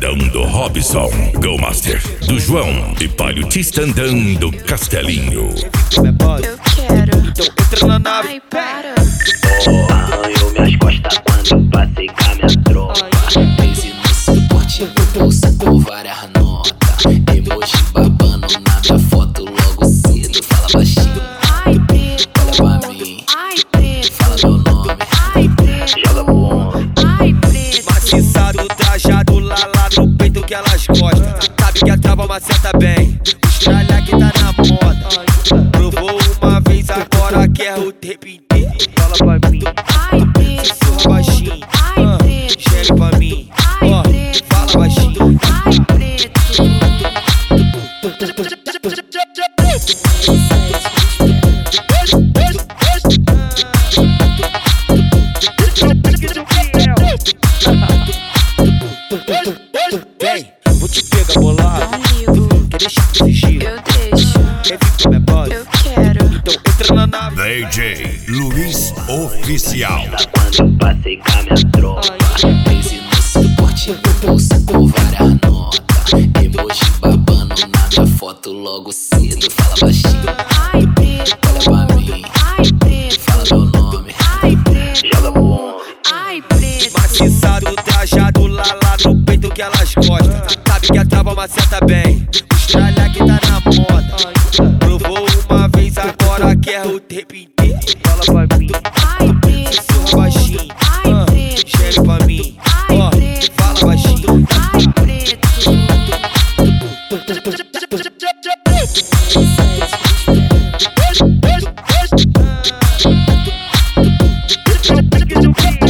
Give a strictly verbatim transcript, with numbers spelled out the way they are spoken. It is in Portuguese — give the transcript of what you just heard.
Paredão do Robson, Go Master, do João e Palhotistandão do Castelinho. Eu quero. Então entra na nave. Ai, para. Oh, arranhou minhas costas quando eu passei com a minha tropa. Crise no suporte, no bolso com várias notas. Emoji babando na minha foto logo cedo. Fala baixinho, Ai, preto. olha pra mim. Ai, preto. Fala meu nome, Ai, preto. joga pro ombro. Ai, preto. Maciçado, trajado lá, lá no peito que elas gostam. Sabe que a trava maceta bem. Estralha que tá na moda. Provou uma vez, agora quer o tempo inteiro. Fala pra mim, Ai, preto. sussurra baixinho. Ai, ah, preto. Gere pra mim, Ai, ó, preto. fala baixinho. Ai, preto. Vem, vou te pegar bolado. Não ligo. Quer deixar de fingir? Eu deixo. Quer vir com minha base? Eu quero. Então entra na nave. D J Luiz Oficial. Quando eu passei com a minha tropa. Crise no suporte, no bolso com várias notas. Emoji babando na minha foto logo cedo. Fala baixinho, Ai, preto. olha pra mim. Ai, preto. Fala meu nome, Ai, preto. joga pro ombro. Ai, preto. Maciçado, trajado lá, lá no peito que elas gostam. Sabe que a trava maceta bem. Estralha que tá na moda. Provou uma vez, agora quer o tempo inteiro. Fala pra mim, Ai, preto. sussurra baixinho. Ai, ah, preto. Gere pra mim, Ai, ó, preto. fala baixinho. Ai, preto. Thank you.